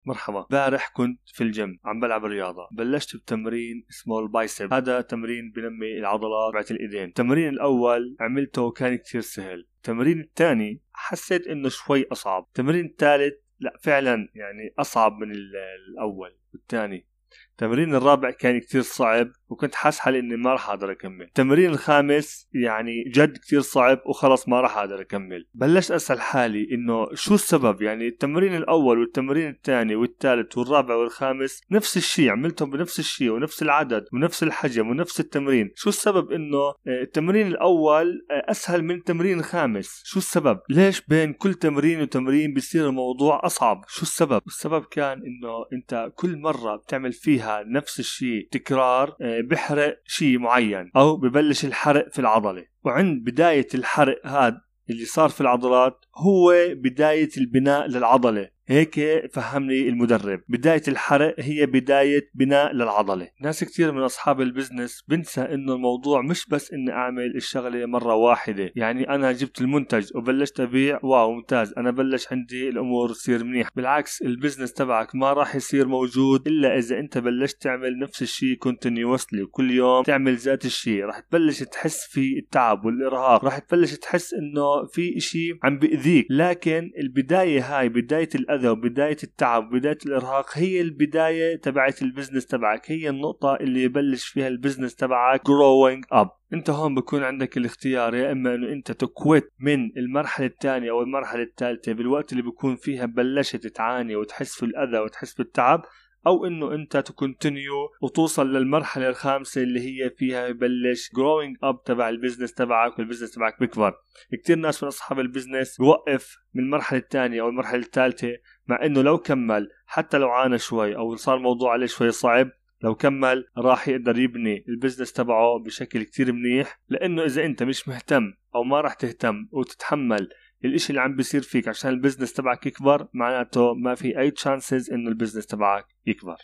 مرحبا. امبارح كنت في الجيم عم بلعب الرياضة، بلشت بتمرين اسمه البايسب. هذا تمرين بنمي العضلات تبعت الإيدين. التمرين الأول عملته كان كتير سهل. التمرين الثاني حسيت إنه شوي أصعب. التمرين الثالث لا فعلا يعني أصعب من الأول والثاني. التمرين الرابع كان كتير صعب وكنت حاسس حالي اني ما راح اقدر اكمل. التمرين الخامس يعني جد كتير صعب وخلص ما راح اقدر اكمل. بلشت اسال حالي انه شو السبب، يعني التمرين الاول والتمرين الثاني والثالث والرابع والخامس نفس الشيء، عملتهم بنفس الشيء ونفس العدد ونفس الحجم ونفس التمرين. شو السبب انه التمرين الاول اسهل من التمرين الخامس؟ شو السبب؟ ليش بين كل تمرين وتمرين بيصير الموضوع اصعب؟ شو السبب؟ السبب كان انه انت كل مرة بتعمل فيها نفس الشيء تكرار بحرق شيء معين او ببلش الحرق في العضلة، وعند بداية الحرق هذا اللي صار في العضلات هو بداية البناء للعضلة. هيك فهمني المدرب، بداية الحرق هي بداية بناء للعضلة. ناس كتير من أصحاب البزنس بنسى إنه الموضوع مش بس إني أعمل الشغلة مرة واحدة، يعني أنا جبت المنتج وبلشت أبيع واو ممتاز أنا بلش عندي الأمور تصير منيح. بالعكس البزنس تبعك ما راح يصير موجود إلا إذا أنت بلشت تعمل نفس الشيء continuously كل يوم تعمل ذات الشيء. راح تبلش تحس في التعب والإرهاق، راح تبلش تحس إنه في إشي عم بيأذيك، لكن البداية هاي بداية الأذى وبداية التعب وبداية الإرهاق هي البداية تبعت البزنس تبعك، هي النقطة اللي يبلش فيها البزنس تبعك growing up. انت هون بكون عندك الاختيار، يا اما انه انت تكوت من المرحلة الثانية او المرحلة الثالثة بالوقت اللي بيكون فيها بلشت تعاني وتحس في الأذى وتحس بالتعب، او انه انت تكونتينيو وتوصل للمرحلة الخامسة اللي هي فيها يبلش growing up تبع البزنس تبعك والبزنس تبعك بيكبر. كتير ناس من اصحاب البزنس بوقف من المرحلة الثانية او المرحلة الثالثة، مع انه لو كمل حتى لو عانى شوي او صار الموضوع عليه شوي صعب، لو كمل راح يقدر يبني البزنس تبعه بشكل كتير منيح. لانه اذا انت مش مهتم او ما راح تهتم وتتحمل الاشي اللي عم بيصير فيك عشان البزنس تبعك يكبر، معناته ما في اي تشانسز انه البزنس تبعك يكبر.